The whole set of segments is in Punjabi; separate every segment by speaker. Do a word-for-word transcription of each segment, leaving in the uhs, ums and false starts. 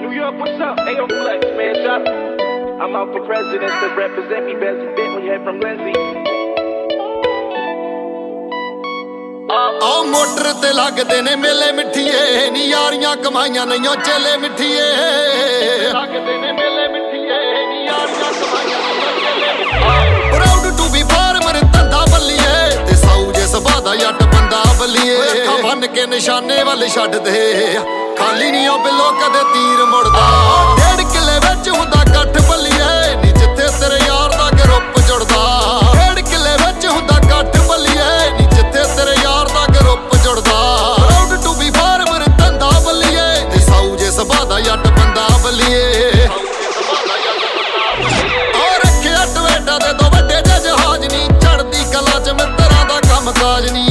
Speaker 1: New York, what's up? Hey, yo, Flex, man, drop it. I'm out for president to represent me best fit when you head from Lindsay.
Speaker 2: ਆ ਮੋਟਰ ਤੇ ਲੱਗਦੇ ਨੇ ਮੇਲੇ ਮਿੱਠੀਏ ਨੀ ਯਾਰੀਆਂ ਕਮਾਈਆਂ ਨਹੀਂਓ ਚੇਲੇ ਮਿੱਠੀਏ ਲੱਗਦੇ ਨੇ ਮੇਲੇ ਮਿੱਠੀਏ ਨੀ ਯਾਰੀਆਂ ਕਮਾਈਆਂ ਨਹੀਂਓ ਚੇਲੇ ਮਿੱਠੀਏ ਪ੍ਰਾਊਡ ਟੂ ਬੀ ਫਾਰਮਰ ਧੰਦਾ ਬੱਲੀਏ ਤੇ ਸਾਊ ਜੇ ਸਭਾ ਦਾ ਜੱਟ ਬੰਦਾ ਬੱਲੀਏ ਅੱਖਾਂ ਬੰਨ ਕੇ ਨਿਸ਼ਾਨੇ ਵੱਲ ਛੱਡਦੇ ਖਾਲੀ ਨਹੀਂ ਉਹ ਬਿੱਲੋ ਕਦੇ ਤੀਰ ਮੁੜਦਾ ਡੇਢ ਕਿੱਲੇ ਵਿੱਚ ਹੁੰਦਾ ਇਕੱਠ ਬੱਲੀਏ ਨੀ ਜਿੱਥੇ ਤੇਰੇ ਯਾਰ ਦਾ ਗਰੁੱਪ ਜੁੜਦਾ ਡੇਢ ਕਿੱਲੇ ਵਿੱਚ ਹੁੰਦਾ ਇਕੱਠ ਬੱਲੀਏ ਨੀ ਜਿੱਥੇ ਤੇਰੇ ਯਾਰ ਦਾ ਗਰੁੱਪ ਜੁੜਦਾ ਪ੍ਰਾਊਡ ਟੂ ਬੀ ਫਾਰਮਰ ਧੰਦਾ ਬੱਲੀਏ ਤੇ ਸਾਊ ਜੇ ਸਭਾ ਦਾ ਜੱਟ ਬੰਦਾ ਬੱਲੀਏ ਆ ਰੱਖਿਆ ਟਵੇਟਾ ਦੇ ਦੋ ਵੱਡੇ ਜੇ ਜਹਾਜ਼ ਨੀ ਚੜਦੀ ਕਲਾ ਚ ਮਿੱਤਰਾਂ ਦਾ ਕੰਮ ਕਾਜ ਨੀ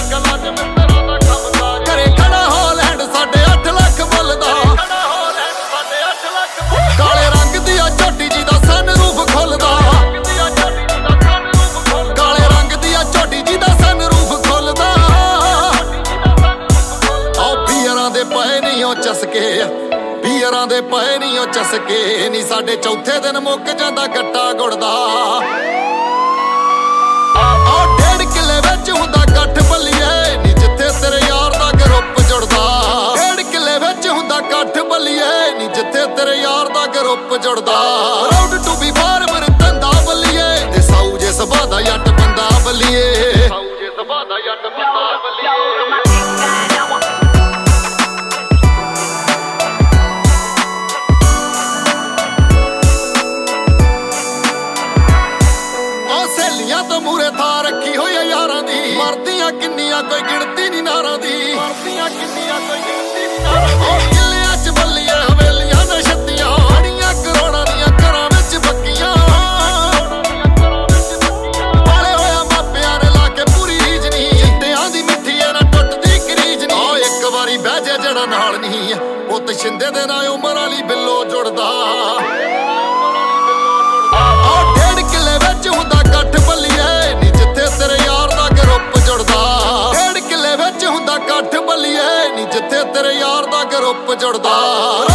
Speaker 2: ਘਰੇ ਖੜਾ ਹਾਲੈਂਡ ਸਾਡੇ ਅੱਠ ਲੱਖ ਬੋਲਦਾ ਕਾਲੇ ਰੰਗ ਦੀ ਆ ਝੋਟੀ ਜੀ ਦਾ ਸਨ ਰੂਫ ਖੁੱਲਦਾ ਕਾਲੇ ਰੰਗ ਦੀ ਆ ਝੋਟੀ ਜੀ ਦਾ ਸਨ ਰੂਫ ਖੁੱਲਦਾ ਆ ਬੀਅਰਾਂ ਦੇ ਪਏ ਨਹੀਂ ਉਹ ਚਸਕੇ ਬੀਅਰਾਂ ਦੇ ਪਏ ਨਹੀਂ ਉਹ ਚਸਕੇ ਨੀ ਸਾਡੇ ਚੌਥੇ ਦਿਨ ਮੁੱਕ ਜਾਂਦਾ ਗੱਟਾ ਗੁੜਦਾ ਆ ਡੇਢ ਕਿੱਲੇ ਵਿੱਚ ਹੁੰਦਾ ਇਕੱਠ ਬੱਲੀਏ ਨੀ ਜਿੱਥੇ ਤੇਰੇ ਯਾਰ ਦਾ ਗਰੁੱਪ ਜੁੜਦਾ ਡੇਢ ਕਿੱਲੇ ਵਿੱਚ ਹੁੰਦਾ ਇਕੱਠ ਬੱਲੀਏ ਨੀ ਜਿੱਥੇ ਤੇਰੇ ਯਾਰ ਦਾ ਗਰੁੱਪ ਜੁੜਦਾ ਪ੍ਰਾਊਡ ਟੂ ਬੀ ਫਾਰਮਰ ਧੰਦਾ ਬੱਲੀਏ ਤੇ ਸਾਊ ਜੇ ਸਭਾ ਦਾ ਜੱਟ ਬੰਦਾ ਬੱਲੀਏ ਸਾਊ ਜੇ ਸਭਾ ਦਾ ਜੱਟ ਬੰਦਾ ਬੱਲੀਏ ਤੋਂ ਮੂਰੇ ਥਾਂ ਰੱਖੀ ਹੋਈ ਯਾਰਾਂ ਦੀ ਮਰਦੀਆਂ ਕਿੰਨੀਆਂ ਕੋਈ ਗਿਣਤੀ ਨਹੀਂ ਨਾਰਾਂ ਦੀ ਮਰਦੀਆਂ ਕਿੰਨੀਆਂ ਕੋਈ ਗਿਣਤੀ ਨਹੀਂ ਨਾਰਾਂ ਦੀ ਕਿੱਲਿਆਂ ਚ ਬੱਲੀਆਂ ਹਵੇਲੀਆਂ ਨੇ ਛੱਤੀਆਂ ਅੜੀਆਂ ਕਰੋੜਾਂ ਦੀਆਂ ਘਰਾਂ ਵਿੱਚ ਬੱਕੀਆਂ ਪਾਲੇ ਹੋਇਆ ਮਾਪਿਆਂ ਨੇ ਲਾ ਕੇ ਪੂਰੀ ਰੀਝ ਨਹੀਂ ਜਿੱਤਿਆਂ ਦੀ ਮਿੱਠੀ ਐ ਨਾ ਟੁੱਟਦੀ ਕਰੀਜ ਨਹੀਂ ਓ ਇੱਕ ਵਾਰੀ ਬਹਿ ਜਾ ਜਿਹੜਾ ਨਾਲ ਨਹੀਂ ਪੁੱਤ ਛਿੰਦੇ ਦੇ ਨਾਲ ਉਮਰ ਵਾਲੀ ਬਿੱਲੋ ਜੁੜਦਾ ਆ ਡੇਢ ਕਿੱਲੇ ਵਿੱਚ ਹੁੰਦਾ ਇਕੱਠ ਬੱਲੀਏ ਨੀ ਜਿੱਥੇ ਤੇਰੇ ਯਾਰ ਦਾ ਗਰੁੱਪ ਜੁੜਦਾ ਡੇਢ ਕਿੱਲੇ ਵਿੱਚ ਹੁੰਦਾ ਇਕੱਠ ਬੱਲੀਏ ਨੀ ਜਿੱਥੇ ਤੇਰੇ ਯਾਰ ਦਾ ਗਰੁੱਪ ਜੁੜਦਾ